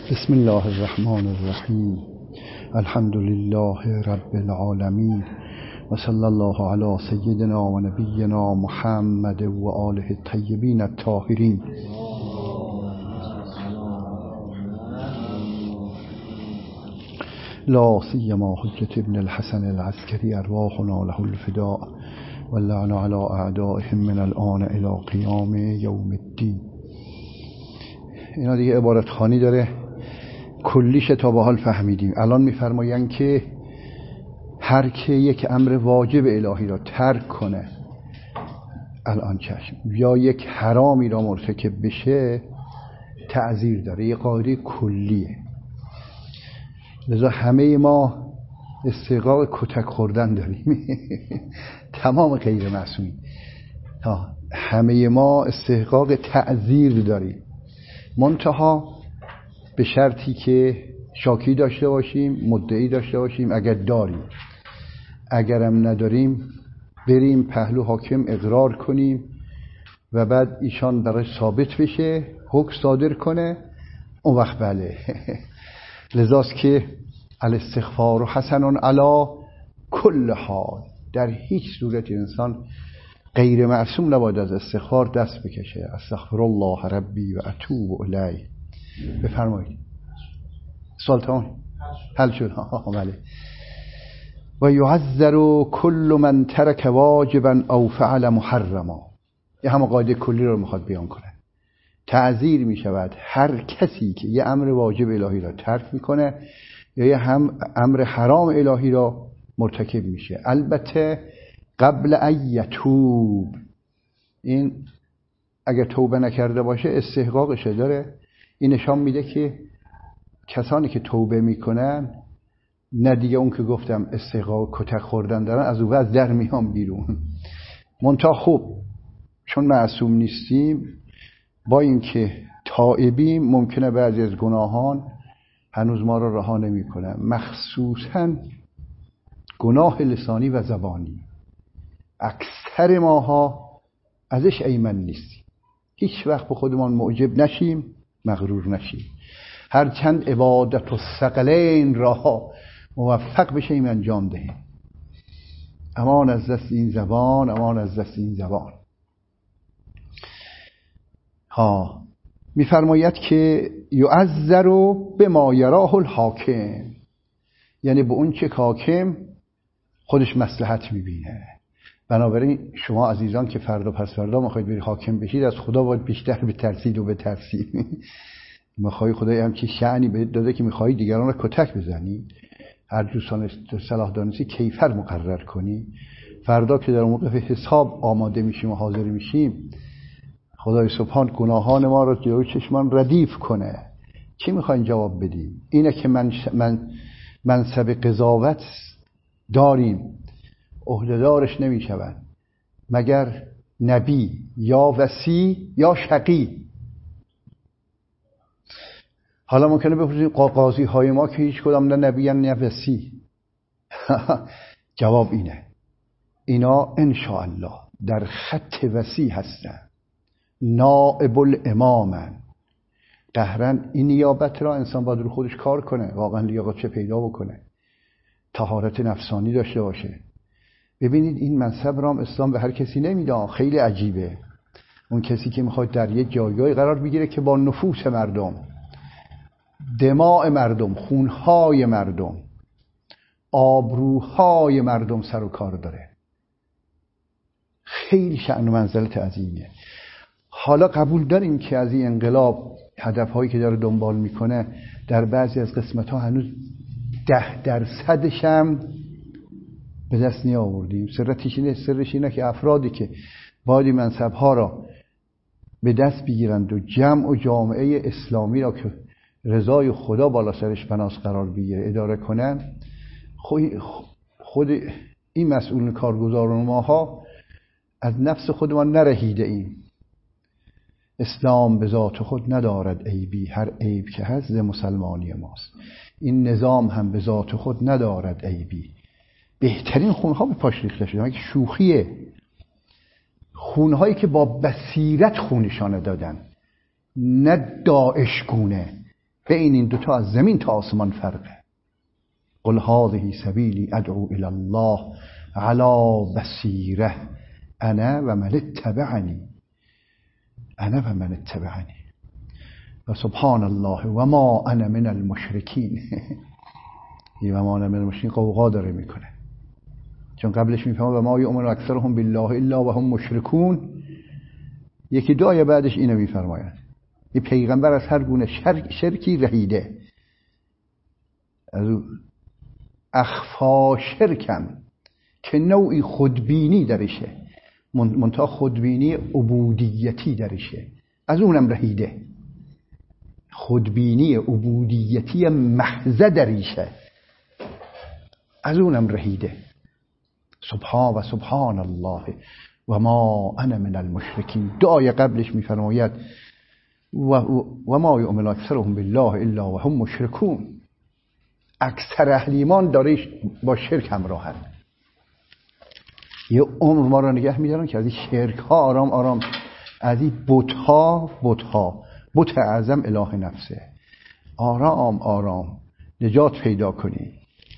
بسم الله الرحمن الرحیم. الحمد لله رب العالمین و صلی الله علی سیدنا و نبینا محمد و آله الطیبین الطاهرین. لا سیما حجة ابن الحسن العسکری ارواحنا له الفداء واللعن علی اعدائهم من الآن الی قیام یوم الدین. اینا دیگه عبارت خوانی داره، کلیش تا به حال فهمیدیم. الان میفرمایند که هر که یک امر واجب الهی را ترک کنه الان چشم، یا یک حرامی را مرتکب بشه، تعزیر داره. یه قاعده کلیه. لذا همه ما استحقاق کتک خوردن داریم. تمام غیر معصومین همه ما استحقاق تعزیر داریم، منتها به شرطی که شاکی داشته باشیم، مدعی داشته باشیم. اگر داریم، اگرم نداریم بریم پهلو حاکم اقرار کنیم و بعد ایشان برای ثابت بشه حکم صادر کنه، اون وقت بله. لذاست که الاستغفار حسن علی کل حال. در هیچ صورت انسان غیر معصوم نباید از استغفار دست بکشه. استغفر الله ربی و اتوب الیه. بفرمایید. سلطان حل شد. بله. و یعذر کل من ترک واجبا او فعل محرما. یه همه قاعده کلی رو میخواد بیان کنه. تعذیر میشود هر کسی که یه امر واجب الهی را ترک میکنه یا یه هم امر حرام الهی را مرتکب میشه، البته قبل ان یتوب. این اگر توبه نکرده باشه استحقاقش داره. این نشان میده که کسانی که توبه میکنن نه دیگه اون که گفتم استحقاق کتک خوردن دارن، از اون وضع در میان بیرون. منتها خوب چون معصوم نیستیم، با اینکه تائبیم ممکنه بعضی از گناهان هنوز ما رو رها نمیکنن، مخصوصا گناه لسانی و زبانی. اکثر ماها ازش ایمن نیستیم. هیچ وقت به خودمان معجب نشیم، مغرور نشیم. هر چند عبادت و ثقلین را موفق بشیم انجام دهیم. امان از دست این زبان، امان از دست این زبان. میفرماید که یعذر بما یراه الحاکم، یعنی به اون چه حاکم خودش مصلحت میبینه. بنابراین شما عزیزان که فردا پس فردا میخواید برید حاکم بشید، از خدا باید بیشتر بترسید و بترسید. میخوای خدای هم که شأنی بهت داده که میخوای دیگران را کتک بزنی، هر جور صلاح دانستی کیفر مقرر کنی. فردا که در موقع حساب آماده میشیم و حاضر میشیم، خدای سبحان گناهان ما را جلوی چشمان ردیف کنه. چی میخواین جواب بدیم؟ اینه که منصب قضاوت داریم، عهده‌دارش نمیشوند مگر نبی یا وصی یا شقی. حالا ممکنه بپرسید قاضی های ما که هیچ کدام نه نبی نه وصی. جواب اینه، اینا انشاءالله در خط وصی هستن، نائب الامامن. قهرن این نیابت را انسان باید رو خودش کار کنه، واقعا لیاقت چه پیدا بکنه، طهارت نفسانی داشته باشه. ببینید این منصب را اسلام به هر کسی نمیده. خیلی عجیبه. اون کسی که میخواد در یک جایگاهی قرار بگیره که با نفوس مردم، دماء مردم، خونهای مردم، آبروهای مردم سر و کار داره، خیلی شأن و منزلت عظیمیه. حالا قبول داریم که از این انقلاب هدفهایی که داره دنبال میکنه در بعضی از قسمت‌ها هنوز 10% هم به دست نیاوردیم. سرش اینه که افرادی که باید منصب‌ها را به دست بگیرند و جمع و جامعه اسلامی را که رضای خدا بالا سرش بناس قرار بگیره اداره کنن، خود این مسئولین کارگزاران ماها از نفس خودمان نرهیده ایم. اسلام به ذات خود ندارد عیبی، هر عیب که هست ز مسلمانی ماست. این نظام هم به ذات خود ندارد عیبی. بهترین خونها به پاش ریخته شده. که شوخیه. خونهایی که با بصیرت خونشانه دادن، نه داعش گونه، بین این دوتا از زمین تا آسمان فرقه. قل هذه سبیلی ادعو الی الله علی بصیره انا و من اتبعنی، انا و من اتبعنی و سبحان الله و ما انا من المشرکین. و ما انا من المشرکین قوقا داره میکنه، چون قبلش میفهمه و ما یؤمن اکثرهم بالله الا و هم مشرکون. یکی دو آیه بعدش اینو میفرماید یه پیغمبر از هر گونه شرکی رهیده، از اخفا شرکم که نوعی خودبینی درشه، منتها خودبینی عبودیتی درشه، از اونم رهیده. خودبینی عبودیتی محض درشه، از اونم رهیده. سبحان الله و ما انا من المشرکین. دو آیه قبلش میفرماید و ما یؤمن اکثرهم بالله الا و هم مشرکون. اکثر اهل ایمان داره با شرک همراهن. یه عمر ما را نگه میدارن که از این شرک ها آرام آرام، از این بت اعظم اله نفسه، آرام آرام نجات پیدا کنی.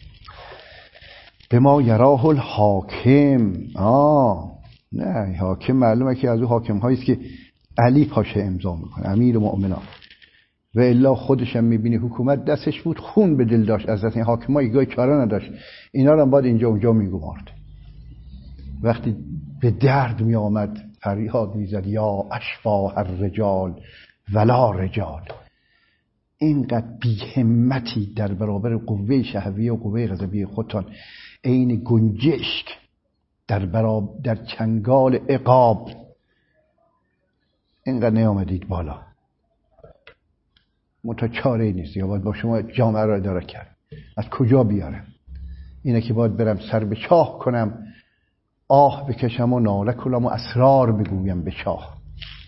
به ما یراه الحاکم. نه، حاکم معلومه که از اون حاکم هایی است که علی پاشه امضا میکنه، امیر مؤمنان، و الا خودش هم میبینی حکومت دستش بود، خون به دل داشت از دست این حاکمای، گاهی چاره نداشت، اینا رو هم باید اینجا اونجا میگمارد. وقتی به درد میآمد فریاد میزد یا اشفاء الرجال ولا رجال. اینقدر بی همتی در برابر قوه شهوی و قوه غضبی خودتان، عین گنجشک در چنگال عقاب، اینقدر نیامدید بالا. منتها چاره نیست، یا باید با شما جامعه را اداره کرد. از کجا بیارم؟ اینه که باید برم سر به چاه کنم، آه بکشم و ناله کنم و اسرار بگویم به چاه.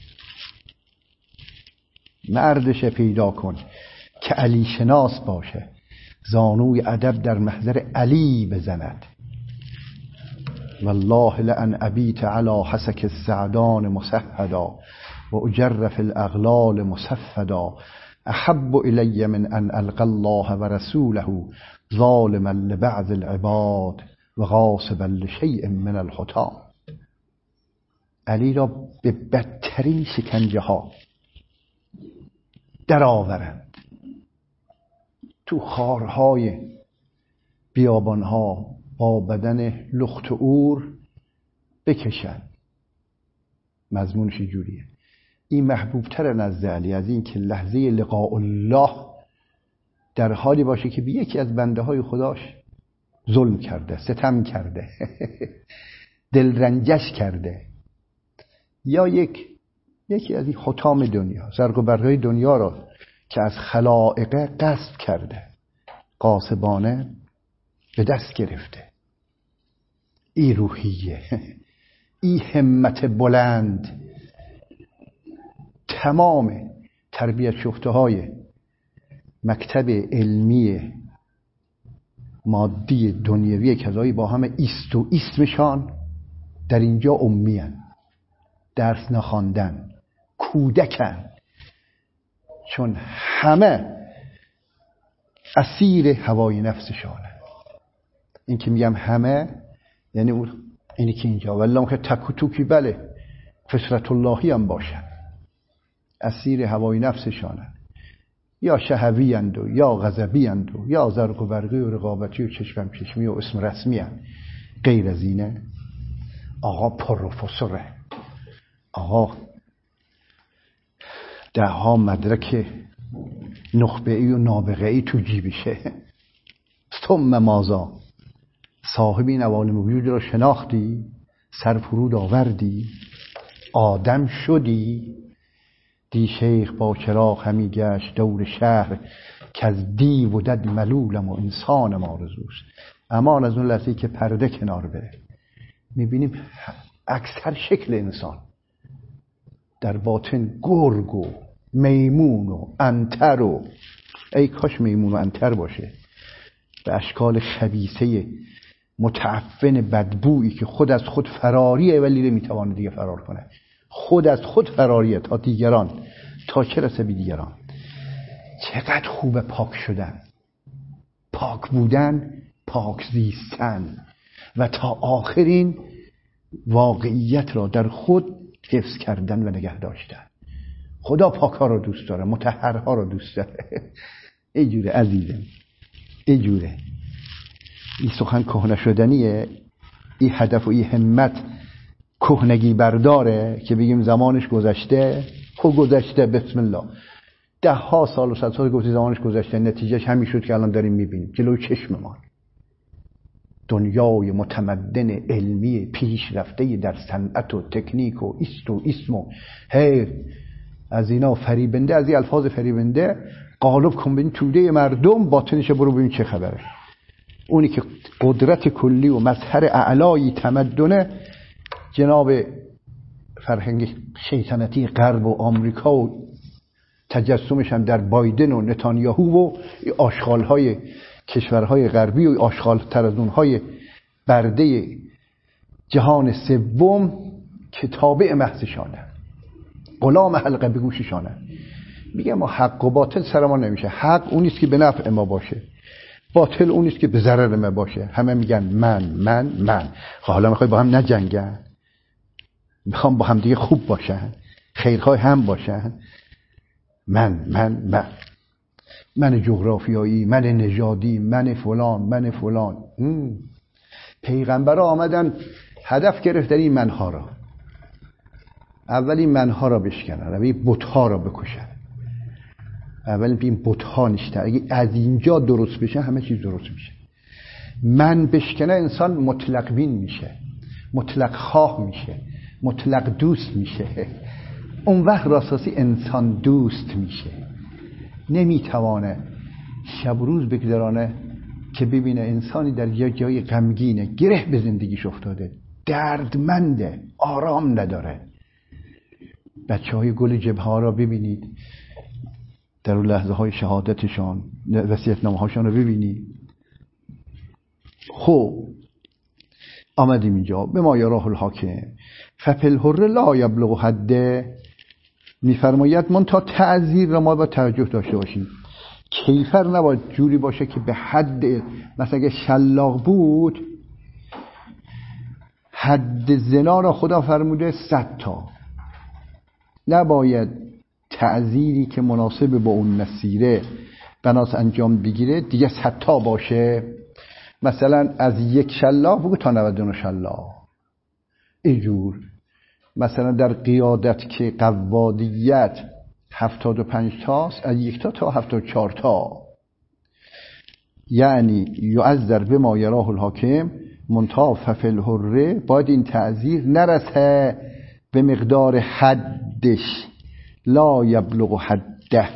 مردش پیدا کن که علی شناس باشه، زانوی ادب در محضر علی بزند. والله لأن ابیت علی حسک السعدان مسهدا و اجرف الاغلال مصفدا احب الی من ان القى الله و رسوله ظالما لبعض العباد و غاصبا لشیء من الحطام. علی را به بدترین شکنجه ها درآورند، تو خارهای بیابانها با بدن لخت و اور بکشن. مضمونش جوریه. این محبوبتر نزد علی از این که لحظه لقاء الله در حالی باشه که به یکی از بنده های خداش ظلم کرده، ستم کرده، دلرنجش کرده، یا یکی از این حطام دنیا، زرق و برقای دنیا را که از خلائقه غصب کرده، غاصبانه به دست گرفته. این روحیه، این همت بلند تمام تربیت شفته های مکتب علمی مادی دنیوی کذایی با همه ایست و اسمشان در اینجا امیان، درس نخواندن، کودکن، چون همه اسیر هوای نفسشانه. این که میگم همه یعنی اون اینی که اینجا والله که تک و توکی بله فطرت اللهی هم باشن، اسیر هوای نفسشانن، یا شهوی اند و یا غضبی اند و یا زرق و برقی و رقابتی و چشم چشمی و اسم رسمی اند. غیر از اینه آقا پروفسوره، آقا ده ها مدرک نخبه‌ای و نابغه‌ای تو جیبشه. ثم مازا، صاحب این عوالم وجود را شناختی، سر فرود آوردی، آدم شدی. دی شیخ با چراغ همی گشت دور شهر، که از دیو و دد ملولم و انسان آرزوست. امان از اون لحظه‌ای که پرده کنار بره میبینیم اکثر شکل انسان، در باطن گرگ و میمون و انتر و ای کاش میمون و انتر باشه، به اشکال خبیثه متعفن بدبویی که خود از خود فراریه ولی نمیتوانه دیگه فرار کنه. خود از خود فراریه تا دیگران، تا چه رسه به دیگران. چقدر خوب پاک شدن، پاک بودن، پاک زیستن و تا آخرین واقعیت را در خود حفظ کردن و نگه داشتن. خدا پاک ها را دوست داره، مطهرها را دوست داره. اینجوره عزیزم، اینجوره. این سخن کهنه شدنیه، این هدف و این همت کهنگی برداره که بگیم زمانش گذشته. خب گذشته، بسم الله. 10 سال و 100 سال گفتی زمانش گذشته، نتیجهش همین شد که الان داریم میبینیم جلوی چشممان. دنیای متمدن علمی پیشرفته در صنعت و تکنیک و اسم و از اینا فریبنده، از این الفاظ فریبنده قالب کن ببین توده مردم، باطنش برو ببین چه خبره. اونی که قدرت کلی و مظهر اعلای تمدن جناب فرهنگ شیطنتی غرب و آمریکا و تجسمش هم در بایدن و نتانیاهو و آشغال‌های کشورهای غربی و آشغال‌تر از اونهای برده جهان سوم که تابع محضشانه، غلام حلقه به گوششانه. میگه ما حق و باطل سر ما نمیشه. حق اونیست که به نفع ما باشه، باطل اونیست که به ضرر ما باشه. همه میگن من. حالا میخوای با هم نجنگن، میخوام با هم دیگه خوب باشن، خیرخواه هم باشن. من جغرافیایی، من نژادی، من فلان. پیغمبرها آمدن هدف گرفتن این منها را. اولی منها را بشکنن، اولی بتها را بکشن. اولی این بتها نشتن. اگه از اینجا درست بشه همه چیز درست میشه. من بشکنه انسان مطلق بین میشه، مطلق خواه میشه، مطلق دوست میشه. اون وقت راساسی انسان دوست میشه. نمیتوانه شب روز بگذرانه که ببینه انسانی در یه جای غمگینه، گره به زندگیش افتاده، دردمنده، آرام نداره. بچه‌های گل جبهه ها را ببینید در اون لحظه های شهادتشان، وصیت‌نامه هاشون رو ببینید. خب آمدیم اینجا به ما یراه الحاکم ففی الحر لا یبلغ حده. میفرماید من تا تعذیر را ما با توجه داشته باشیم. کیفر نباید جوری باشه که به حد، مثلا اگه شلاق بود حد زنا را خدا فرموده 100 تا، نباید تعذیری که مناسب با اون مسیره بناس انجام بگیره دیگه 100 تا باشه. مثلا از 1 شلاق بگو تا 99 شلاق. اینجور مثلا در قیادت که قوادیت 75 تاست، از 1 تا تا 74 تا. یعنی یعذر بما یراه الحاکم منتها ففی الحر، باید این تعذیر نرسه به مقدار حدش، لا یبلغ حده.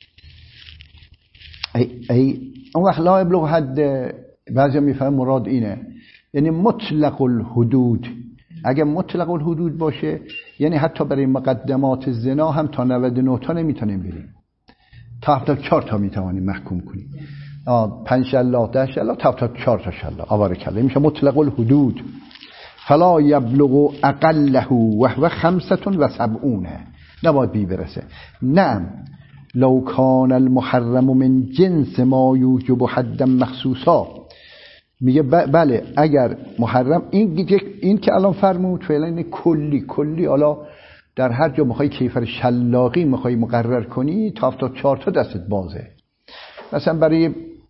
اون وقت لا یبلغ حده بعضی میفهم مراد اینه، یعنی مطلق الحدود. اگه مطلق الحدود باشه یعنی حتی برای مقدمات زنا هم تا 99 تا نمیتونیم بریم، تا 74 تا میتوانیم محکوم کنیم. 5 شلاق 10 شلاق تا 74 تا شلاق آواره کله میشه مطلق الحدود. فلا یبلغ اقله و هو 75، نباید بی برسه. نعم لو کان المحرم من جنس ما یوجب حدا مخصوصا. میگه بله اگر محرم این که الان فرمود فعلا این کلی حالا در هر جا میخوای کیفر شلاقی میخوای مقرر کنی تا 74 تا دستت بازه. مثلا برای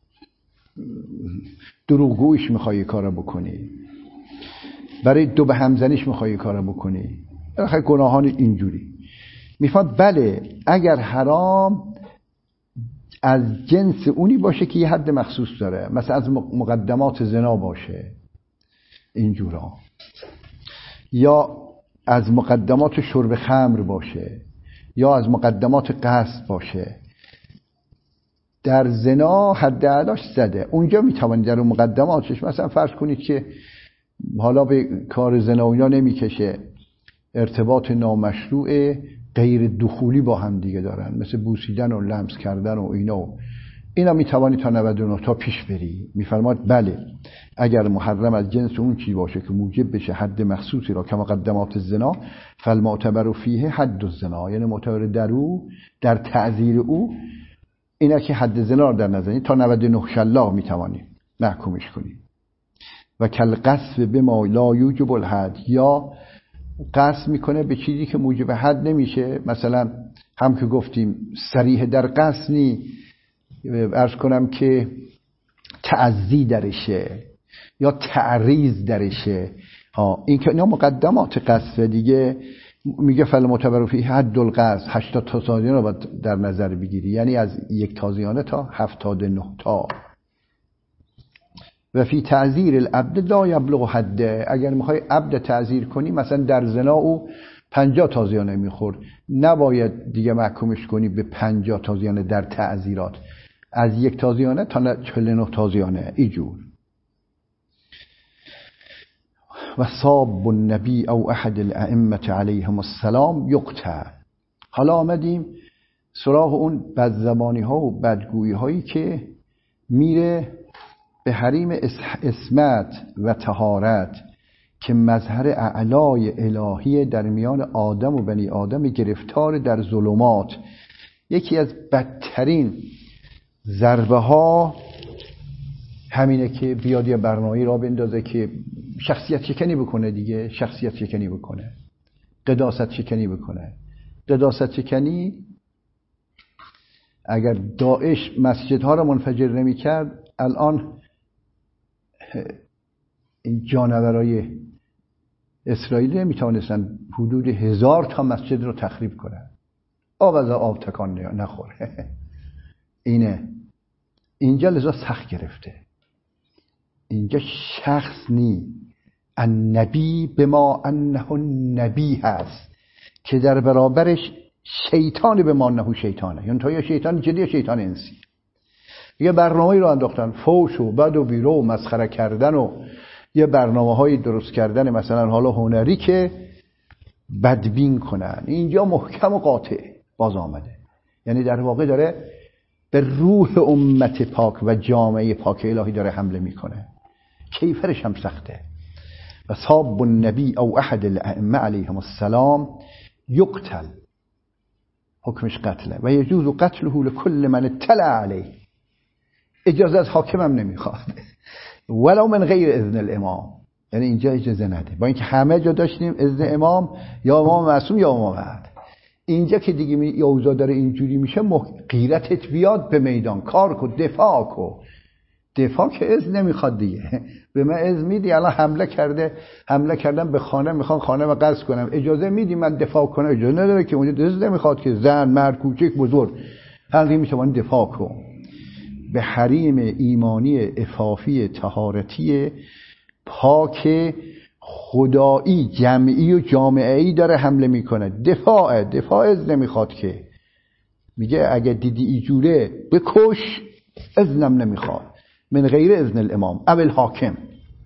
دروغگویش میخوای کارا بکنی، برای دو به همزنیش میخوای کارا بکنی، آخه گناهان اینجوری میفهمد. بله اگر حرام از جنس اونی باشه که یه حد مخصوص داره، مثلا از مقدمات زنا باشه اینجورا، یا از مقدمات شرب خمر باشه، یا از مقدمات قصد باشه. در زنا حد اعلاش زده، اونجا میتوانید در اون مقدماتش مثلا فرض کنید که حالا به کار زنا و اینا نمیکشه، ارتباط نامشروع غیر دخولی با هم دیگه دارن، مثل بوسیدن و لمس کردن و اینا میتوانی تا 99 تا پیش بری. میفرماد بله اگر محرم از جنس اون چیز باشه که موجب بشه حد مخصوصی را که مقدمات الزنا، فالمعتبر فیه حد الزنا، یعنی معتبر در او در تعذیر او اینا که حد زنا رو در نظر تا 99 شلاق میتوانیم محکومش کنیم. و کل قصف به ما لا یوجب الحد، یا قصد میکنه به چیزی که موجب حد نمیشه. مثلا هم که گفتیم صریح در قصد نی، عرض کنم که تعزی درشه یا تعریض درشه. این که اینا مقدمات قصد دیگه. میگه فالمعتبر فیه حد القصد، 80 تا تازیانه رو باید در نظر بگیری، یعنی از 1 تازیانه تا 79 تا. و فی تعزیر العبد لا یبلغ حده، اگر میخوای عبد تعزیر کنی مثلا در زنا او 50 تازیانه میخورد، نباید دیگه محکومش کنی به 50 تازیانه در تعزیرات، از 1 تازیانه تا 49 تازیانه اینجور. و صاب النبی او احد الائمه علیهم السلام یقتل. حالا آمدیم سراغ اون بدزبانی ها و بدگویی هایی که میره به حریم اسمت و طهارت که مظهر اعلای الهی در میان آدم و بنی آدم گرفتار در ظلمات. یکی از بدترین ضربه ها همینه که بیاد یه برنامه‌ای را بندازه که شخصیت شکنی بکنه دیگه، شخصیت شکنی بکنه، قداست شکنی بکنه. قداست شکنی اگر داعش مسجدها را منفجر نمی کرد، الان این جانورای اسرائیلی میتونستن حدود 1000 تا مسجد رو تخریب کنن، آب از آب تکان نخوره. اینجا لذا سخت گرفته. اینجا شخص نی، النبی به ما انه نبی هست که در برابرش شیطان به ما انه شیطانه، یعنی تا یا شیطان جدی یا شیطان انسی. یه برنامه‌ای رو انداختن، فوش و بد و بیرو و مسخره کردن و یه برنامه‌هایی درست کردن مثلا حالا هنری که بدبین کنن. اینجا محکم و قاطع باز آمده، یعنی در واقع داره به روح امت پاک و جامعه پاک الهی داره حمله میکنه. کیفرش هم سخته. و صاب النبی او احد الائمه علیهم السلام یقتل، حکمش قتله. و یجوز قتله لكل من اطلع علیه، اجازه از حاکم هم نمیخواد ولو من غیر اذن الامام، یعنی اینجا اجازه نده. با اینکه همه جا داشتیم اذن امام، یا امام معصوم یا امام عادل. اینجا که دیگه یا اوضاع داره اینجوری میشه، غیرتت بیاد به میدان، کار کن، دفاع کن. دفاع که اذن نمیخواد دیگه. به من اذن میدی؟ الان حمله کردم به خانه، میخوان خانه رو غصب کنم، اجازه میدی من دفاع کنم؟ اجازه نداره که، اونجا اذن نمیخواد که. زن، مرد، کوچک، بزرگ، هر کی میتونه دفاع کن. به حریم ایمانی عفافی طهارتی پاک خدایی جمعی و جامعه‌ای داره حمله میکنه. دفاع از نمیخواد که. میگه اگه دیدی اینجوره بکش، اذنم نمیخواد. من غیر اذن الامام او الحاکم.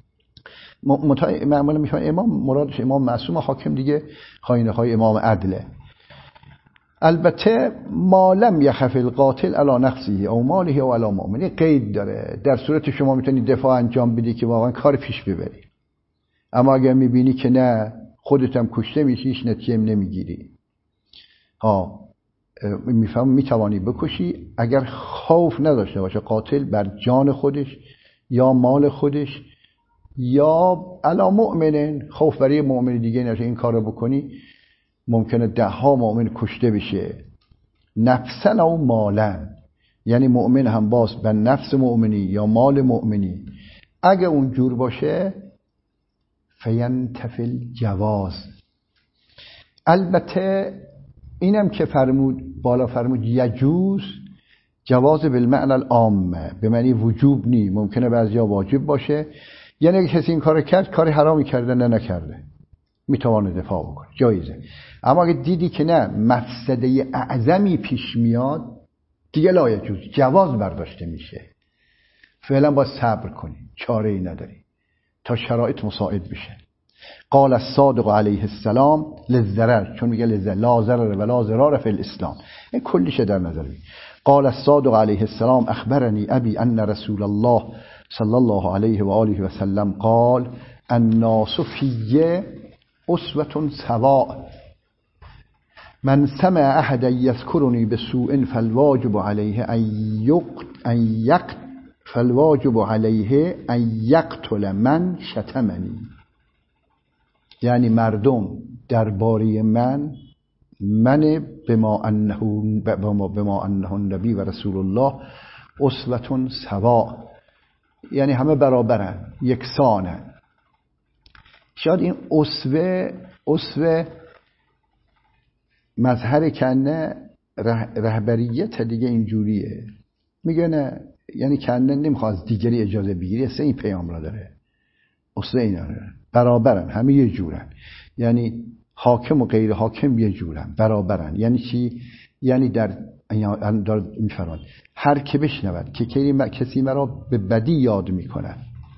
معمولا میشن امام مرادش امام معصوم، حاکم دیگه خاینه های امام عدله. البته ما لم یخف القاتل علی نفسه او ماله او علی مؤمن، قید داره. در صورت شما میتونی دفاع انجام بدی که واقعا کار پیش ببری، اما اگر میبینی که نه خودت هم کشته میشی، هیچ نتیجه نمیگیری، میتوانی بکشی اگر خوف نداشته باشه قاتل بر جان خودش یا مال خودش یا علی مؤمن، خوف برای مؤمن دیگه نشه. این کارو بکنی ممکنه 10 مؤمن کشته بشه. نفسن او مالن، یعنی مؤمن هم باز به نفس مؤمنی یا مال مؤمنی اگه اونجور باشه فینتفی الجواز. البته اینم که بالا فرمود یجوز، جواز بالمعنی العام، به معنی وجوب نی، ممکنه بعضیا واجب باشه. یعنی اگه کسی این کار کرد، کاری حرامی کرده نه نکرده، میتونه دفاع بکنه، جایزه. اما اگه دیدی که نه مفسده اعظمی پیش میاد، دیگه لا یجوز، جواز برداشته میشه. فعلا باید صبر کنی، چاره ای نداری تا شرایط مساعد بشه. قال الصادق علیه السلام للضرر، چون میگه لا ضرر ولا ضرار فی الاسلام، این کلیشه در نظر بگیر. قال الصادق علیه السلام اخبرنی ابی ان رسول الله صلی الله علیه و آله و سلم قال الناس فی اسوة سواء. من سمع احد یذکرنی بسوء فالواجب علیه ان یقتل من شتمنی. یعنی مردم درباره من بما انه النبی و رسول الله اسوة سواء، یعنی همه برابرن، یکسانن. شاید این اسوه مظهر کنه رهبریت دیگه اینجوریه، میگه نه، یعنی کنه نمیخواد از دیگری اجازه بگیری، اصلا این پیام را داره. اسوه اینا برابرن، همه یه جورن، یعنی حاکم و غیر حاکم یه جورن، برابرن. یعنی چی؟ یعنی در میفرماد هر که بشنود که کسی مرا به بدی یاد میکنه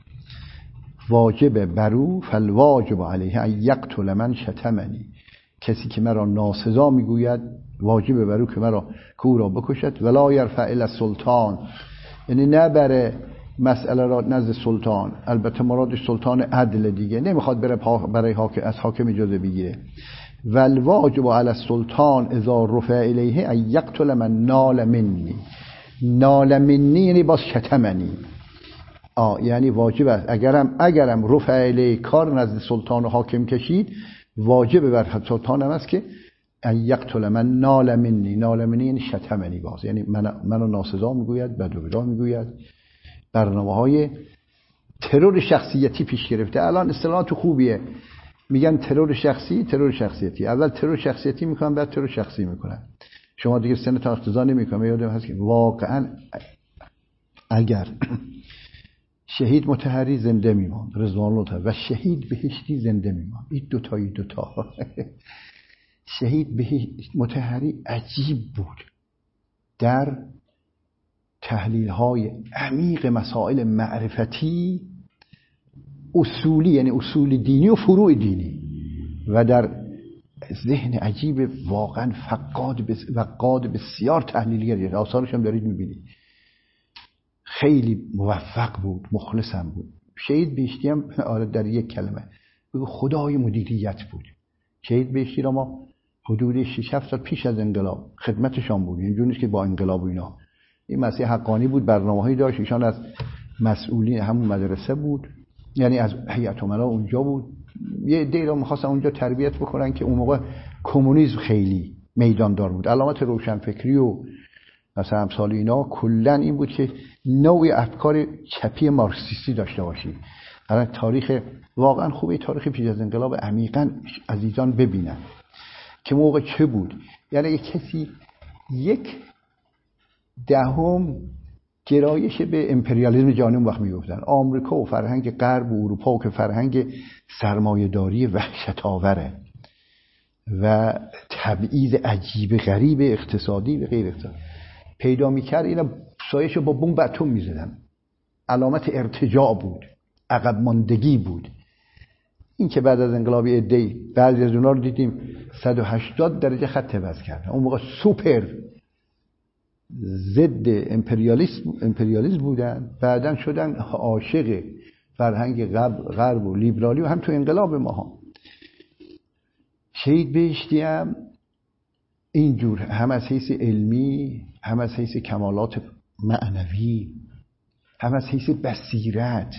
واجب برو فالواجب علیه ان یقتل من شتمنی. کسی که مرا ناسزا میگوید واجب برو که او را بکشد. ولا یرفع الی السلطان، یعنی نبره مسئله را نزد سلطان. البته مرادش سلطان عدل دیگه، نمیخواد بره برای از حاکم اجازه بگیره. والواجب علی السلطان اذا رفع الیه ان یقتل من نال منی. نال منی یعنی باز شتمنی. یعنی واجب است اگرم رفع الیه کار نزد سلطان و حاکم کشید، واجب بر سلطان هم است که ان یقتل من نال منی. نال منی یعنی شتمنی، باز یعنی منو ناسزا میگوید، بدوبدا میگوید. برنامه‌های ترور شخصیتی پیش گرفته. الان اصطلاحات خوبیه، میگن ترور شخصی، ترور شخصیتی. اول ترور شخصیتی میکنن، بعد ترور شخصی میکنن. شما دیگه سن تا اقتضا نمیکنه. یادم هست که واقعا اگر شهید مطهری زنده میماند رضوان الله و شهید بهشتی زنده میماند، این دوتا شهید مطهری عجیب بود در تحلیل های عمیق مسائل معرفتی اصولی، یعنی اصول دینی و فروع دینی، و در ذهن عجیب واقعا فقاد بسیار تحلیلگر. آثارش هم دارید میبینید. خیلی موفق بود، مخلصم بود. شهید بهشتی هم در یک کلمه بگو خدای مدیریت بود. شهید بهشتی را ما حدود 6-7 سال پیش از انقلاب خدمتشان بود. اینجوری نیست که با انقلاب و اینا. این مسیح حقانی بود، برنامه‌هایی داشت. ایشان از مسئولین همون مدرسه بود، یعنی از هیئت امنا اونجا بود. یه عده‌ای رو می‌خواستن اونجا تربیت بکنن که اون موقع کمونیسم خیلی میداندار بود. علامت روشنفکری و مثلا امثال اینا کلا این بود که نوعی افکار چپی مارکسیستی داشته باشید. الان تاریخ واقعا خوبه، تاریخ پیش از انقلاب عمیقاً عزیزان ببینن که موقع چه بود. یعنی کسی 1/10 گرایش به امپریالیسم جهانی اون وقت میگفتن. آمریکا و فرهنگ غرب و اروپا که فرهنگ سرمایه‌داری وحشت‌آوره و تبعیض عجیب غریب اقتصادی و غیر اقتصادی پیدا می‌کرد، اینا سایه‌شو با بمب اتم می‌زدن. علامت ارتجاع بود، عقب ماندگی بود. این که بعد از انقلاب عده‌ای بعضی از اونها رو دیدیم 180 درجه خط عوض کردن. اون موقع سوپر ضد امپریالیسم بودن، بعدن شدن عاشق فرهنگ غرب و لیبرالی و هم تو انقلاب ما. شهید بهشتی هم اینجور، هم از حیث علمی، هم از حیث کمالات معنوی، هم از حیث بصیرت.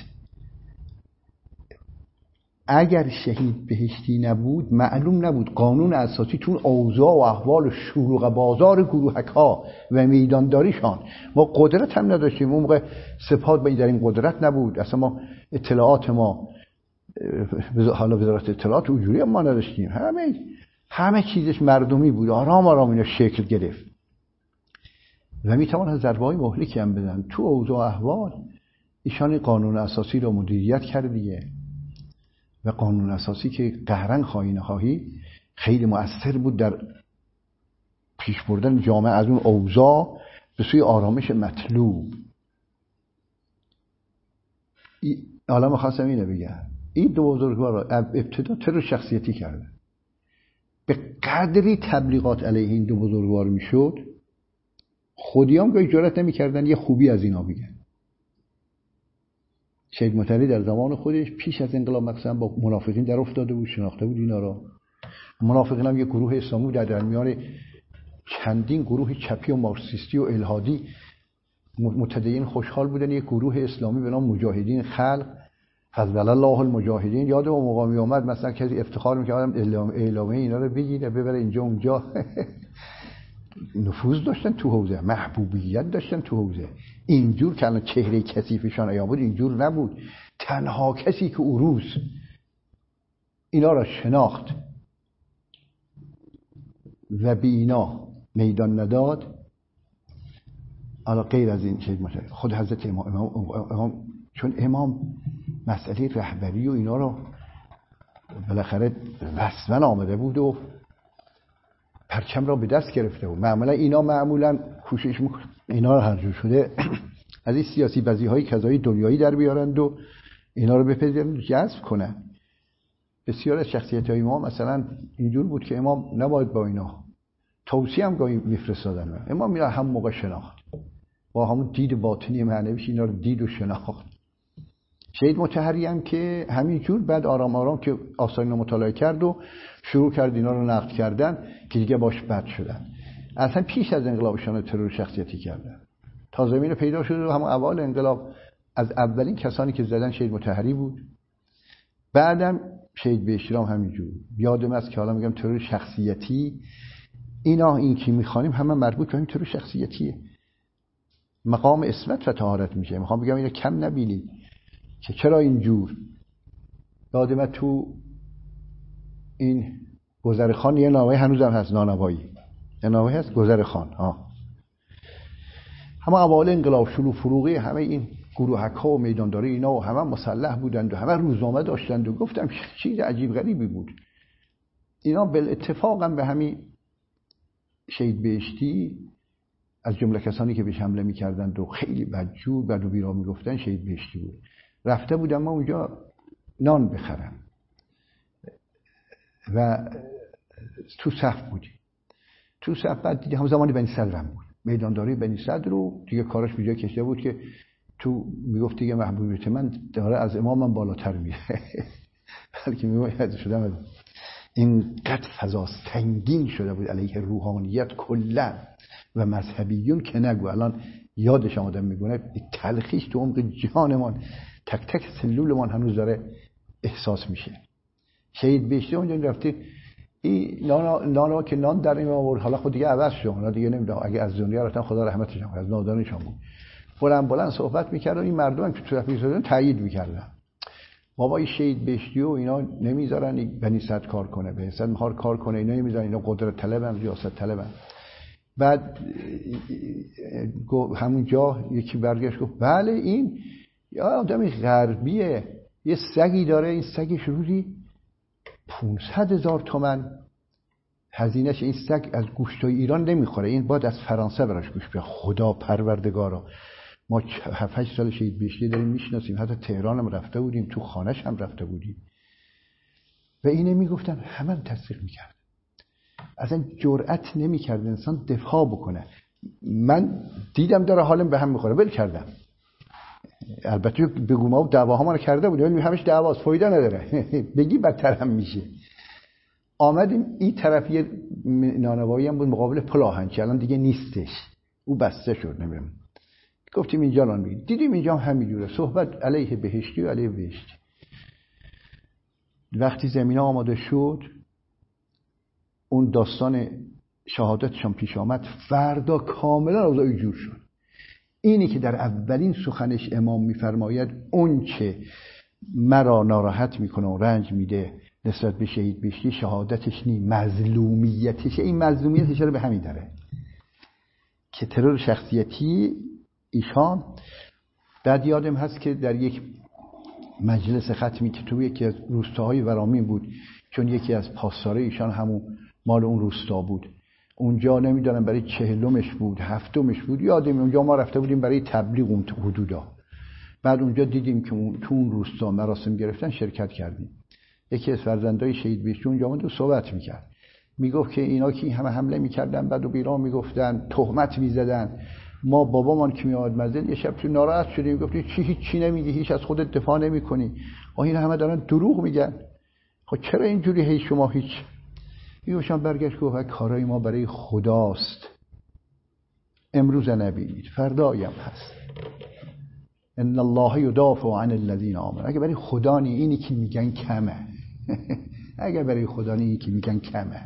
اگر شهید بهشتی نبود معلوم نبود قانون اساسی تو اوضاع و احوال شلوغ بازار گروهک‌ها و میدانداریشان. ما قدرت هم نداشتیم اون موقع، سپاه در این قدرت نبود اصلا. ما اطلاعات ما حالا وزارت اطلاعات اونجوری هم ما نداشتیم. همه چیزش مردمی بود. آرام آرام اینا شکل گرفت و میتوان ضربه‌های مهلکی هم بدن تو اوضاع احوال. ایشان قانون اساسی رو مدیریت کرد دیگه، و قانون اساسی که قهرن خواهی نخواهی خیلی مؤثر بود در پیش بردن جامعه از اون اوضاع به سوی آرامش مطلوب. حالا می‌خواستم اینو بگم، این دو بزرگوار را ابتدا ترور شخصیتی کردن. به قدری تبلیغات علیه این دو بزرگوار میشد خودیام که جرئت نمی‌کردن یه خوبی از اینا بگن. شهید مطهری در زمان خودش پیش از انقلاب مثلا با منافقین در افتاده بود، شناخته بود اینا را. منافقین هم یک گروه اسلامی در میان چندین گروه چپی و مارکسیستی و الحادی متدین خوشحال بودن. یک گروه اسلامی به نام مجاهدین خلق، فضل الله المجاهدین. یاد اون مقامی اومد مثلا کسی افتخار می‌کرد اعلامیه اینا رو بگیره ببره اینجا اونجا. نفوذ داشتن تو حوزه، محبوبیت داشتن تو حوزه. اینجور که الان چهره کثیفشان عیان بود اینجور نبود. تنها کسی که او روز اینا را شناخت و به اینا میدان نداد، حالا غیر از این چیز مثلا خود حضرت امام چون امام مسئله رهبری و اینا رو بالاخره رسما آمده بود و پرچم را به دست گرفته بود. معمولا کوشش میکنن اینا رو هر جور شده از این سیاسی بازی‌های کذایی دنیایی در بیارند و اینا رو بپذیرند و جذب کنن. بسیار از شخصیت‌های امام مثلا اینجور بود که امام نباید با اینا توصیه هم گاهی میفرستادن. امام میره هم موقع شناخت با همون دید باطنی معنویش اینا رو دید و شناخت. شهید مطهری هم که همینجور بعد آرام آرام که آثار رو مطالعه کرد و شروع کرد اینا رو نقد کردن که دیگه باش بد شدن. اصلا پیش از انقلابشان ترور شخصیتی کردن تا زمین پیدا شد و همون اول انقلاب از اولین کسانی که زدن شهید مطهری بود. بعدم شهید بهشتی هم همینجور. یادم است که حالا میگم ترور شخصیتی اینا این که میخوانیم همه مربوط به این ترور شخصیتیه. مقام عصمت و طهارت میشه. میخوام بگم اینو کم نبینید که چرا اینجور. یادم تو این گذرخان یه نامه هنوزم هست، نانوایی یه نامه هست گذرخان همه اوایل انقلاب شروع فروغی همه این گروهک‌ها و میدانداری اینا و همه مسلح بودند و همه روزنامه داشتند و گفتم چیز عجیب غریبی بود. اینا بالاتفاق هم به همین شهید بهشتی از جمله کسانی که بهش حمله می‌کردند و خیلی بدجور بد و بیرا میگفتن شهید بهشتی بود. رفته بودم ما اونجا نان بخرم و تو صف بودیم. تو صف بعد دیگه هم زمان بنی صدرم بود. میدانداری بنی صدر رو دیگه کارش به جای کشیده بود که تو میگفت دیگه محبوبیت من داره از امامم بالاتر میره. بلکه میگفت شدم اینقدر فضا سنگین شده بود علیه روحانیت کلا و مذهبیون که نگو. الان یادش آدم میگونه تلخیش تو عمق جانمان تک تک سلولمان هنوز داره احساس میشه. شهید بهشتی اونجا رفته این نانا که نان در این آورد، حالا خود دیگه عوض شد، اونا دیگه نمیدونم اگه از دنیا رفتن خدا رحمتش کنه، از نادانیشون بود. بلند صحبت میکرد و این مردم هم که تو رفیقشون تایید میکردن. بابا این شهید بهشتی و اینا نمیذارن بنی صدر کار کنه، به صد میخواد کار کنه، اینا نمیذارن، اینا قدرت طلبن، ریاست طلبن. بعد همون جا یکی برگشت گفت بله این یا آدمی غربیه، یه سگی داره، این سگش روزی 500,000 تومان هزینهش، این سگ از گوشتای ایران نمیخوره، این باید از فرانسه براش گوشت بیاد. خدا پروردگارا ما 7-8 سال شهید بهشتی داریم میشناسیم، حتی تهران هم رفته بودیم، تو خانه‌ش هم رفته بودیم و اینه میگفتن همه تصدیق میکرد. اصلا جرأت نمیکرد انسان دفاع بکنه. من دیدم داره حالم به هم میخوره، ول کردم. البته بگو ما دعواها ما رو کرده بودیم ولی همش دعواست، فایده نداره. بگی بدتر هم میشه. آمدیم این طرفی نانوایی هم بود مقابل پل آهن، الان دیگه نیستش، او بسته شد. نمیدونم گفتیم اینجا الان میگیم، دیدیم اینجا هم همینجوره صحبت علیه بهشتی و علیه بهشتی. وقتی زمینه آماده شد اون داستان شهادتشان پیش آمد، فردا کاملا اوضاع جور شد. اینی که در اولین سخنش امام میفرماید اون که مرا ناراحت میکنه و رنج میده نسبت به شهید بهشتی شهادتش نی، مظلومیتش. این مظلومیتش رو به همین داره که ترور شخصیتی ایشان. بعد یادم هست که در یک مجلس ختمی که تو یکی از روستاهای ورامین بود، چون یکی از پاسدارای ایشان همون مال اون روستا بود، اونجا نمیدونم برای 40مش بود 7مش بود، یادم اونجا ما رفته بودیم برای تبلیغ اون حدودا. بعد اونجا دیدیم که تو اون روستا مراسم گرفتن، شرکت کردیم. یکی از فرزندای شهید بهشتی اونجا بود و صحبت میکرد، میگفت که اینا که همه حمله میکردن بعد و بیرا میگفتن، تهمت میزدن. ما بابامان که میاد منزل یه شب تو ناراحت شدیم، گفتیم هیچ نمیگی، هیچ از خودت دفاع نمیکنی، اینا همه دارن دروغ میگن. خب چرا اینجوری هی شما هیچ ایشان برگشت گفت کارای ما برای خداست، امروز نبینید فردایم هست. ان الله یدافع عن الذین آمنوا. اگه برای خدا نی اینی که میگن کمه. اگه برای خدا نی اینی که میگن کمه.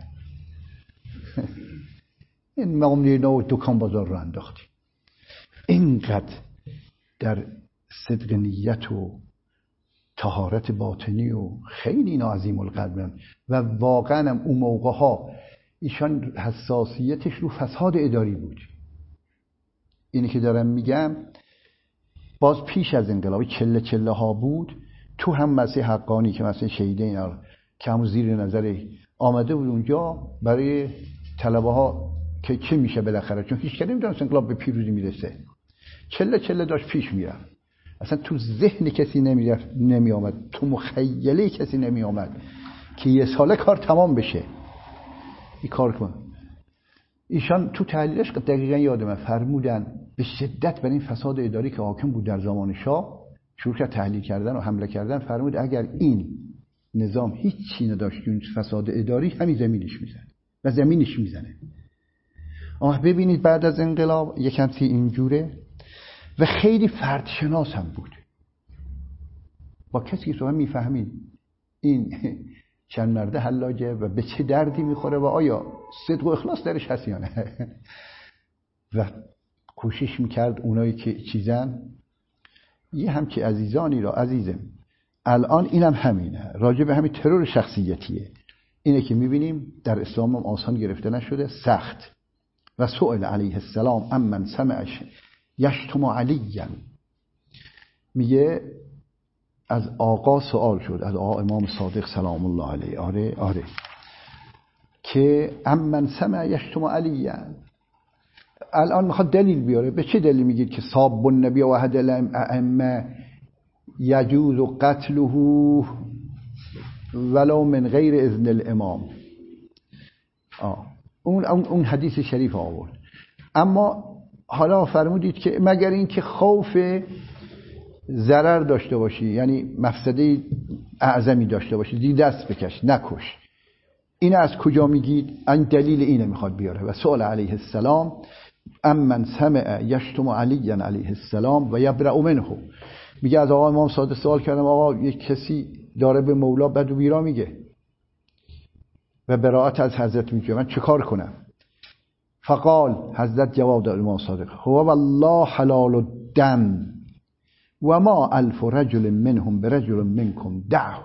این مقام نو دکان بازار رو انداختی. اینقدر در صدق نیت و طهارت باطنی و خیلی اینا عظیم القدرن و واقعا هم اون موقع ها ایشان حساسیتش رو فساد اداری بود. اینی که دارم میگم باز پیش از انقلاب چله ها بود. تو هم مسیح حقانی که مثلا شهیده اینا که همون زیر نظر آمده بود اونجا برای طلبه ها که چه میشه بالاخره، چون هیچ کسی نمیدونست انقلاب به پیروزی میرسه. چله داشت پیش میرفت، اصلا تو ذهن کسی نمی آمد، تو مخیله کسی نمی آمد که یه ساله کار تمام بشه. این کار کن. ایشان تو تحلیلش دقیقا یادمه فرمودن به شدت برای این فساد اداری که حاکم بود در زمان شاه شروع کرد تحلیل کردن و حمله کردن. فرمود اگر این نظام هیچی نداشت اون فساد اداری همین زمینش میزنه و زمینش میزنه. اما ببینید بعد از انقلاب یکم اینجوره و خیلی فردشناس هم بود. با کسی که تو هم میفهمید این چند مرده حلاجه و به چه دردی میخوره و آیا صدق و اخلاص درش هست یا نه. و کوشش میکرد اونایی که چیزن یه همچی عزیزانی را عزیزم الان اینم همینه، راجع به همین ترور شخصیتیه. اینه که میبینیم در اسلام هم آسان گرفته نشده، سخت. و سئل علیه السلام امن سمعش یشتم علیًا، میگه از آقا سوال شد، از آقا امام صادق سلام الله علیه، آره که امن سمع یشتم علیًا. الان میخواد دلیل بیاره. به چه دلیل میگید که صاب النبی و احد الائمه یجوز قتله ولو من غیر اذن الامام؟ اون حدیث شریف آورد. اما حالا فرمودید که مگر این که خوف ضرر داشته باشی، یعنی مفسده اعظمی داشته باشی، دی دست بکش نکش. این از کجا میگید؟ این دلیل اینه میخواد بیاره. و سئل علیه السلام امن سمع یشتم علی علیه السلام و یبرأ منه. میگه از آقا امام صادق سوال کردم آقا یک کسی داره به مولا بد و بیرا میگه و براءت از حضرت میگه، من چه کار کنم؟ فقال، حضرت جواب داد امام صادق، هو والله حلال الدم و ما الف رجل منهم برجل منکم دعه.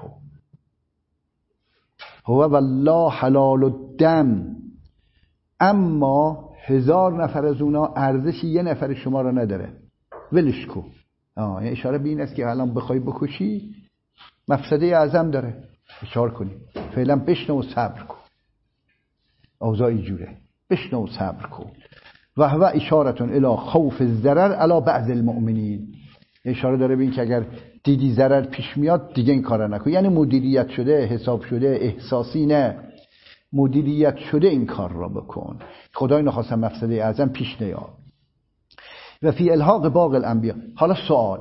هو والله حلال الدم، اما 1000 نفر از اونا ارزشی یه نفر شما را نداره، ولش کو. یعنی اشاره به این است که الان بخوای بکشی مفسده اعظم داره، اشاره کنی فعلا بشنو و صبر کن. اوضاعی جوره، بشنو و صبر کن. و هو اشارتون الی خوف الضرر علی بعض المؤمنین، اشاره داره به این که اگر دیدی ضرر پیش میاد دیگه این کارا نکن. یعنی مدیریت شده، حساب شده، احساسی نه، مدیریت شده این کار را بکن. خدای نخواست مفسده اعظم پیش نیاد. و فی الحاق باقی الانبیاء. حالا سوال،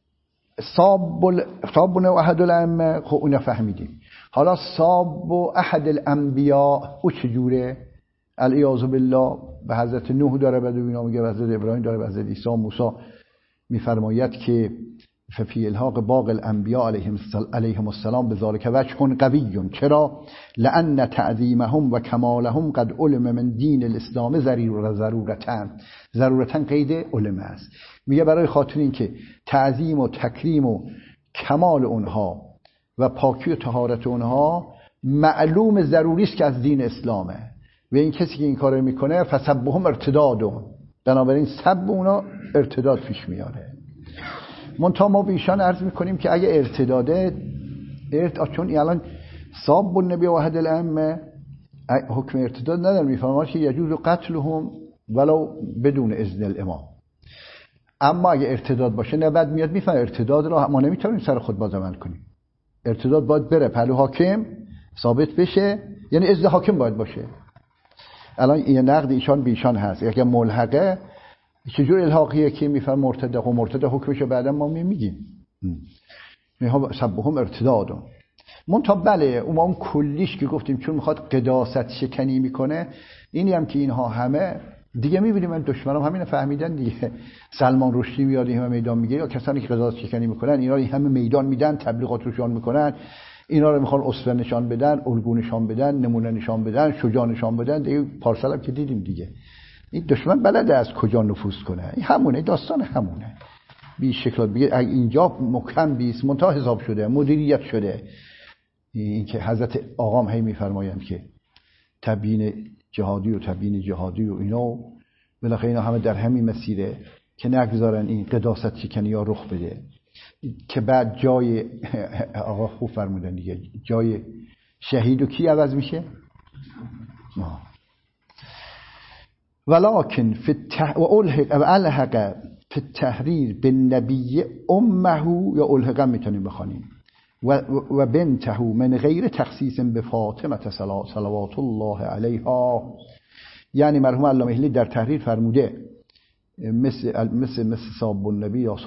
صاب و احد الائمه، خب اون فهمیدیم. حالا صاب و احد الانبیاء او چجوره؟ العیاذ بالله. به حضرت نوح داره بعد اینا میگه، حضرت ابراهیم داره، حضرت عیسی موسی میفرماید که ففی الحاق باقی الانبیاء علیهم السلام بذلک وجه قوی. چرا؟ لان تعظیمهم و کمالهم قد علم من دین الاسلام ضرورتا قید علم است. میگه برای خاطر این که تعظیم و تکریم و کمال اونها و پاکی و طهارت اونها معلوم ضروری است که از دین اسلامه و این کسی که این کارو میکنه فسبهم ارتدادون، بنابراین سب اونا ارتداد پیش میاره. منتها ما به ایشان عرض میکنیم که اگه ارتداده چون الان صاب النبی و احد الائمه حکم ارتداد نداره، میفهمن که یجوز قتلهم ولو بدون اذن الامام. اما اگه ارتداد باشه نه بعد میاد میفهمه ارتداد رو ما نمیتونیم سر خود باز عمل کنیم. ارتداد باید بره پهلو حاکم ثابت بشه، یعنی اذن حاکم باید باشه. الان این نقد ایشان به ایشان هست. اگه ملحقه چجور الحاقیه که میفهم مرتد و مرتد حکمشو بعدا ما میگیم. میها سبهم ارتدادون. منتها بله اون کلیش که گفتیم چون میخواد قداست شکنی میکنه، اینی هم که اینها همه دیگه میبینیم من دشمنام همین فهمیدن دیگه. سلمان رشدی میاد این همه میدان میگه، یا کسانی که قداست شکنی میکنن اینا این همه میدان میدن، تبلیغات روشان میکنن، اینا رو میخوان اسوه نشان بدن، الگو نشان بدن، نمونه نشان بدن، شجاع نشان بدن. دیگه پارسال هم که دیدیم دیگه این دشمن بلده از کجا نفوذ کنه. این همونه، داستان همونه. بی شکل بگه اینجا مکم بیست منتها حساب شده، مدیریت شده. این که حضرت آقام هی میفرمایند که تبیین جهادی و تبیین جهادی و اینا بالاخره اینا همه در همین مسیره که نگذارن این قداست شکنی ها رخ بده، که بعد جای آقا خوب فرمودن دیگه، جای شهید و کی عوض میشه؟ ولکن و الحق فی التحریر بالنبی امه، یا الحق میتونیم بخوانیم و بنته من غیر تخصیص به فاطمه صلوات الله علیها. یعنی مرحوم علامه احلی در تحریر فرموده مثل صاحب النبی یا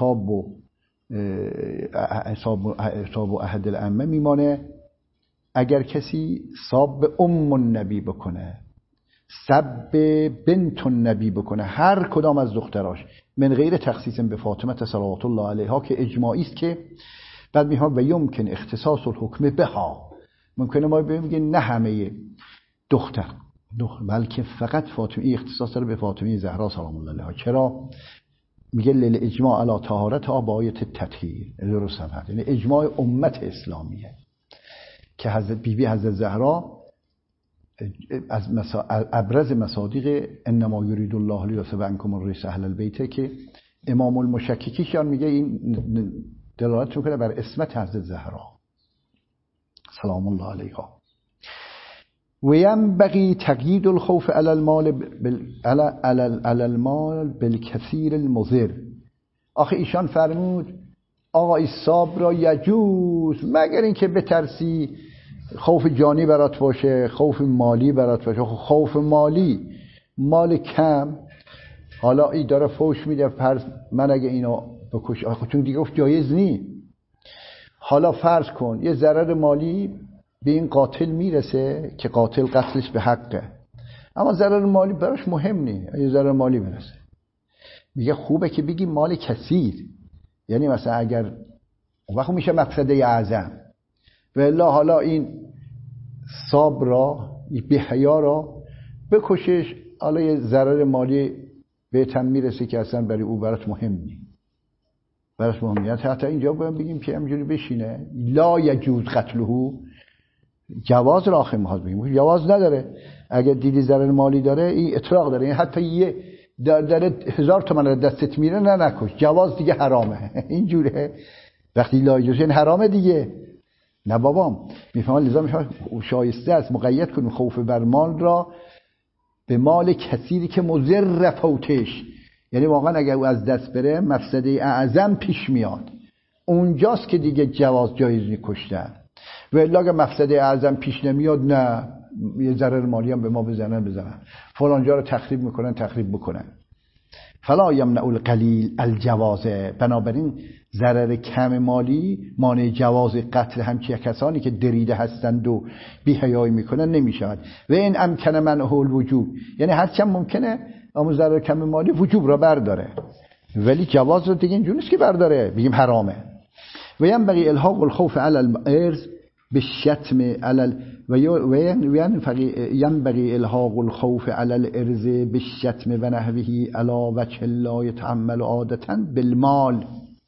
صاحب احد الائمه میمانه اگر کسی صاحب ام النبی بکنه، سب بنت النبی بکنه، هر کدام از دختراش، من غیر تخصیص به فاطمه صلوات الله علیها که اجماعی است که بعد میها و یمکن اختصاص الحکم بها، ممکنه ما بگیم نه همه دختر بلکه فقط فاطمه اختصاص داره به فاطمه زهرا سلام الله علیها. چرا؟ میگه لیل اجماع علی طهارت آبایت التطهیر، درست هم هست، یعنی اجماع امت اسلامیه که حضرت بیبی حضرت زهرا از ابرز مصادیق انما یرید الله لیذهب عنکم الرجس اهل البیت که امام المشککیشان میگه این دلالت میکنه بر اسمت حضرت زهرا سلام الله علیها. و ینبغی تقیید الخوف علی المال بالکثیر المضر. آخه ایشان فرمود آقا ایصاب را یجوز مگر اینکه بترسی خوف جانی برات باشه، خوف مالی برات باشه. خوف مالی، مال کم، حالا این داره فوش میده، فرض من اگه اینو بکش، چون دیگه گفت جایز نی، حالا فرض کن یه ضرر مالی به این قاتل میرسه که قاتل قتلش به حقه، اما ضرر مالی براش مهم نی، یه ضرر مالی برسه، میگه خوبه که بگی مال کثیر، یعنی مثلا اگر وقت میشه مقصده اعظم و الا حالا این صاب را به حیا را بکشش، حالا یه ضرر مالی بهتن میرسه که اصلا برای او برات مهم نی، براش مهمیت. حتی اینجا باید بگیم که همینجوری بشینه لا یجوز قتله، جواز را آخر میخواد بگیم جواز نداره. اگر دیدی ضرر مالی داره این اطلاق داره، این حتی یه در 1000 تومان دستت میره نه نکش، جواز دیگه حرامه. اینجوره وقتی لا یجوز این حرامه دیگه، نه بابام میفهمن. لذا میشه شایسته است مقید کنیم خوف بر مال را به مال کثیری که مضر فوتش، یعنی واقعا اگر او از دست بره مفسده اعظم پیش میاد، اونجاست که دیگه جواز جایز کشتن. و الا اگر مفسده اعظم پیش نمیاد نه، یه ضرر مالی هم به ما بزنن فلان جا رو تخریب میکنن تخریب بکنن. فلا یمنع القلیل الجوازه، بنابراین ضرر کم مالی مانع جواز قتل همچی کسانی که دریده هستند و بی‌حیایی میکنن نمیشود. و این امکن منعه الوجوب، یعنی هرچند ممکنه اما ضرر کم مالی وجوب را برداره، ولی جواز رو دیگه اینجوری نیست که برداره بگیم حرامه. و ینبغی الحاق الخوف علی الارض بالشتم علی و ینبغی الحاق الخوف علی الارض بالشتم و نحوه علی وجه لا يتعمل عادتا بالمال.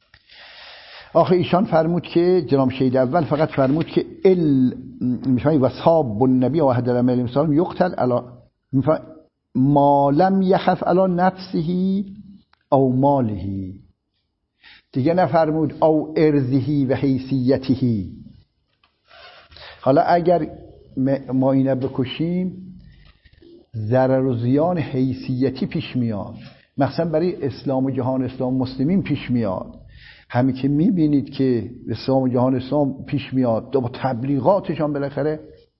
آخه ایشان فرمود که جناب شهید اول فقط فرمود که میفهمی وصحاب النبی و احد الامر امثال یقتل علی ما لم یخف علی نفسه او ماله، دیگه نفرمود او ارضه و حیثیته. حالا اگر ما اینه بکشیم ضرر و زیان حیثیتی پیش میاد، مثلا برای اسلام و جهان اسلام مسلمین پیش میاد. همین که میبینید که اسلام و جهان اسلام پیش میاد با تبلیغاتشان بالاخره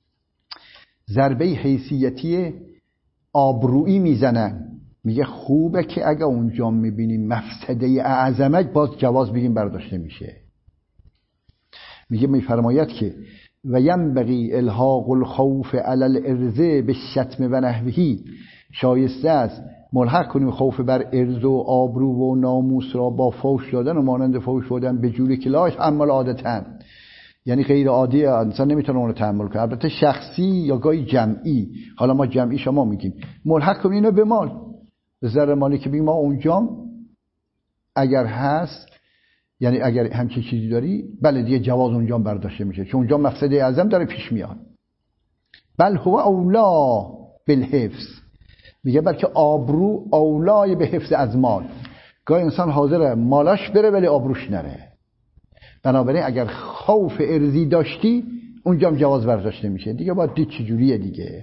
ضربه حیثیتی آبرویی میزنن. میگه خوبه که اگه اونجا میبینیم مفسده اعظمه باز جواز بگیم برداشته میشه. میگه میفرماید که و ینبغی الحاق الخوف علی الارض بالشتم و نحوه، شایسته است ملحق کنیم خوف بر ارض و آبرو و ناموس را با فوش دادن و مانند فوش دادن به جوری که لا یتحمل عادتاً، یعنی غیر عادی انسان نمیتونه اون رو تحمل کنه، البته شخصی یا گاهی جمعی. حالا ما جمعی شما میگیم ملحق کنیم اینو به مال، به زر مالی که بگیم ما اونجا اگر هست، یعنی اگر همچین چیزی داری بله دیگه جواز اونجا برداشته میشه، چون اونجا مقصد اعظم داره پیش میاد. بل هو اولا بالحفظ، میگه بلکه آبرو اولای به حفظ از مال. گاهی انسان حاضره مالاش بره ولی آبروش نره، بنابراین اگر خوف ارضی داشتی اونجا هم جواز برداشته میشه دیگه. باید دید چجوریه دیگه.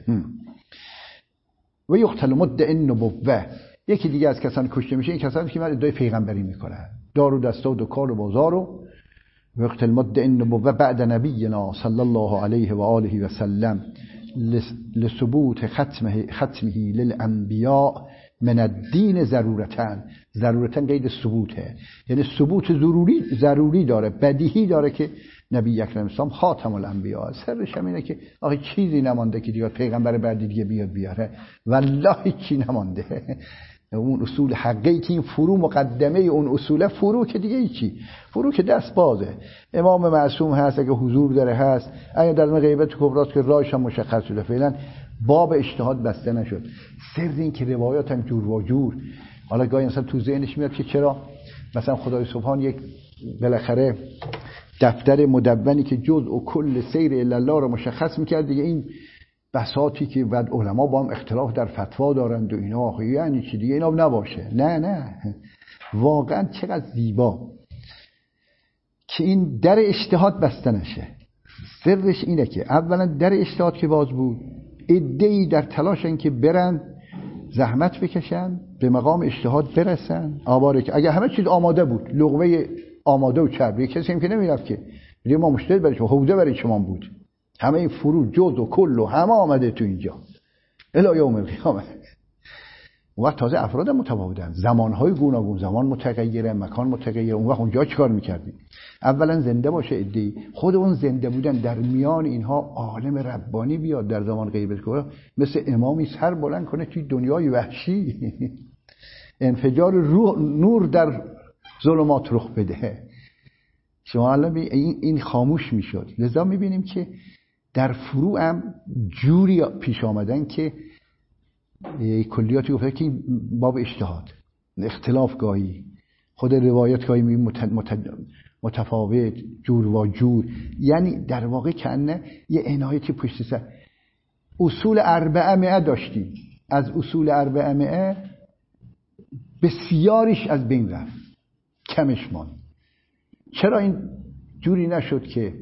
و یقتل مدعی النبوه، یکی دیگه از کسان کشته میشه این کسانی که ادعای پیغمبری میکنن، دار و دسته و دکان و بازار. و یقتل مدعی النبوه بعد نبینا صلی الله علیه و آله و سلم لثبوت ختمه للانبیاء من الدین ضرورتاً قید ثبوته، یعنی ثبوت ضروری داره، بدیهی داره که نبی اکرم اسلام خاتم الانبیاء. سرش هم اینه که آخه چیزی نمانده که دیگه پیغمبر بعدی دیگه بیاره، والله چی نمانده. اون اصول حقیقی که این فرو مقدمه اون اصوله، فرو که دیگه چی، فرو که دست بازه. امام معصوم هست اگه حضور داره هست، اگه در غیبت کبراست که راهش هم مشخص شده، فعلا باب اجتهاد بسته نشد. سر این که روایات هم جور و جور، حالا گاهی انسان تو ذهنش میاد که چرا مثلا خدای سبحان یک بالاخره دفتر مدونی که جزء و کل سیر الا الله رو مشخص میکرد دیگه، این بساطی که بعد علما با هم اختلاف در فتوا دارند و اینا آخه یعنی چی دیگه اینا نباشه. نه واقعا چقدر زیبا که این در اجتهاد بسته نشه. سرش اینه که اولا در اجتهاد که باز بود، عده‌ای در تلاشن که برن زحمت بکشن به مقام اجتهاد برسن. آواره اگه همه چیز آماده بود، لقمه آماده و چرب، کسی هم که نمیرفت که بگه ما مشتهد برای شما، حوزه برای شما بود، همه این فرو جز و کل و همه آمده تو اینجا الی یوم القیامه. اون وقت تازه افراد متفاوتن، زمانهای گوناگون، زمان متغیره، مکان متغیره. اون وقت اونجا چیکار میکردیم؟ اولا زنده باشه عده‌ای، خود اون زنده بودن در میان اینها عالم ربانی بیاد در زمان غیبت کنه، مثل امامی سر بلند کنه توی دنیای وحشی انفجار روح نور در ظلمات رخ بده. شما الان این خاموش میشد. لذا میبینیم که در فروع هم جوری پیش آمدن که کلیاتی گفته که باب اجتهاد، اختلاف گاهی، خود روایت گاهی متفاوت، جور و جور، یعنی در واقع کنه یه عنایتی پشت سر. اصول 400 داشتیم، از اصول 400 بسیاریش از بین رفت، کمش ماند. چرا این جوری نشد که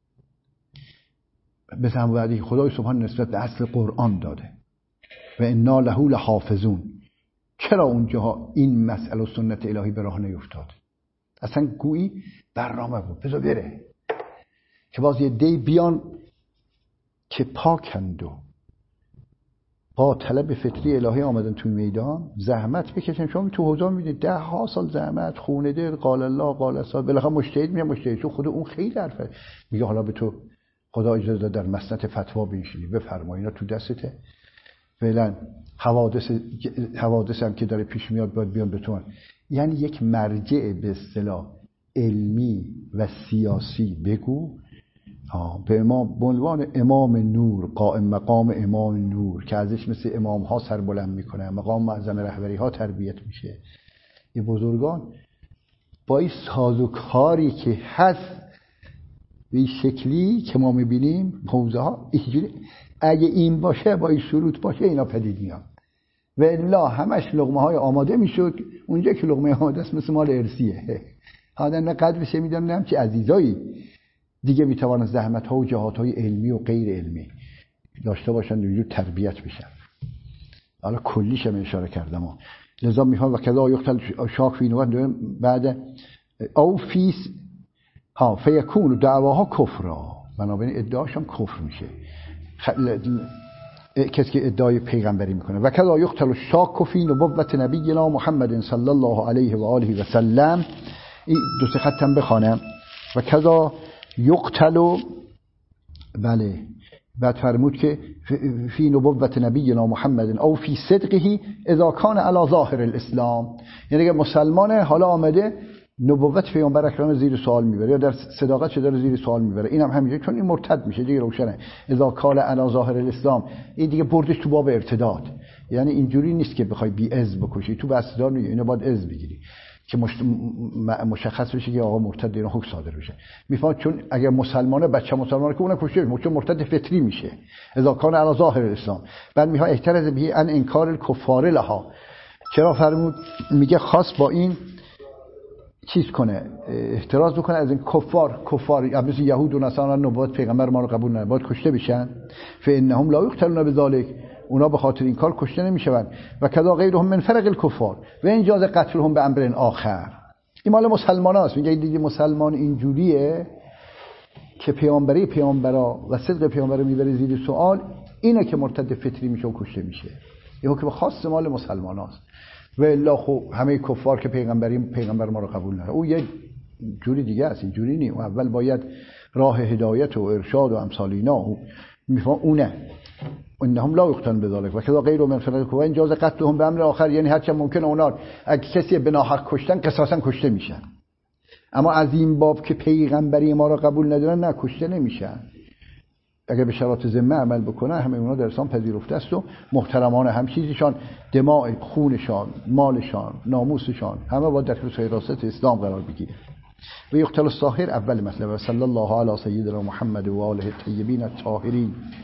به تمام خدای سبحان نسبت به اصل قرآن داده و انا له لحافظون، چرا اونجا این مسئله و سنت الهی به راه نیفتاد؟ اصلا گویی برنامه بود بذار بره که باز یه دی بیان که پاکند و با طلب فطری الهی آمدن توی میدان زحمت بکشن. شما تو حوزه میدید 10 سال زحمت، خونه دل، قال الله قال رسول، بالاخره مجتهد میاد مجتهد، چون خود اون خیلی حرفه، میگه حالا به تو خدا اجازه داد در مسند فتوا بنشینی، بفرما اینا تو دستته. فعلا حوادث هم که داره پیش میاد باید بیان به تو، یعنی یک مرجع به اصطلاح علمی و سیاسی بگو به امام به عنوان امام نور، قائم مقام امام نور که ازش مثل امام ها سر بلند میکنه، مقام معظم رهبری ها تربیت میشه. این بزرگان با این سازوکاری که هست به این شکلی که ما میبینیم حوزه ها اینجوری، اگه این باشه با این شروط باشه اینا پدید میاد و الا همش لقمه های آماده میشد. اونجا که لقمه آماده است مثل مال ارسیه، آدم نه قدرش میدونم نه چه عزیزایی دیگه میتوانن زحمت ها و جهات های علمی و غیر علمی داشته باشن و وجود تربیت بشن. حالا کلیش هم اشاره کردم. لذا میخوام و کذا یقتل شاک فی نوبت بعد او فیس فیکون دعواها کفرا، بنابراین ادعاش هم کفر میشه کسی که ادعای پیغمبری میکنه. و کذا یقتل شاک فی نبوت نبینا محمد صلی الله علیه و آله و سلم. این دو سه خطم بخوانم. و کذا یقتل بله بعد فرمود که فی نبوت نبینا محمد او فی صدقه اذا کان علی ظاهر الاسلام، یعنی اگه مسلمانه حالا آمده نبوت پیامبر اکرم زیر سوال میبره یا در صداقتش داره زیر سوال میبره، اینم همینجوری چون این مرتد میشه دیگه، روشنه اذا کان علی ظاهر الاسلام، این دیگه بردش تو باب ارتداد. یعنی اینجوری نیست که بخوای بی از بکشی، تو بستدار میگه اینو باید از بگیری که مشخص بشه که آقا مرتد، اینا حکم صادر بشه. میفهمید چون اگر مسلمانه بچه مسلمانه که اون کشته میشه، چون مرتد فطری میشه اذا کان علی ظاهر الاسلام. بعد میها احتراز به ان انکار الکفار لها، چرا فرمود؟ میگه خاص با این چیز کنه، احتراز بکنه از این کفار مثل یهود و نصارا نبوت پیغمبر ما رو قبول ندارن، باید کشته بشن. فانهم لا یقتلون بذلک، اونا به خاطر این کار کشته نمیشون. و کذا غیرهم من فرق الکفار و ان جاز قتلهم به امر آخر. این مال مسلماناست. میگه دیگه مسلمان اینجوریه که پیامبرا و صدق پیامبر میبره زیر سوال، اینه که مرتد فطری میشه و کشته میشه. این حکم خاص مال مسلماناست. و الا خب همه کفار که پیغمبر ما رو قبول نداره، او یه جوری دیگه است، این جوری نیست. اول باید راه هدایت و ارشاد و امثال اینا میفهم اونه. انهم لا یقتلون بذلک و کذا غیر من فرق و انجاز قتلهم به امر آخر، یعنی هر چه ممکنه اونا اگه کسی به ناحق کشتن قصاصا کشته میشن، اما از این باب که پیغمبری ما رو قبول ندارن نه، کشته نمیشن. اگر به شرایط ذمه عمل بکنن همه اونا در اسلام پذیرفته است و محترمانه، هم چیزشان دماء، خونشان، مالشان، ناموسشان همه باید در حراست اسلام قرار بگیره. و یقتل الساحر اول مطلب. صلی الله علی سیدنا محمد و آله الطیبین الطاهرین.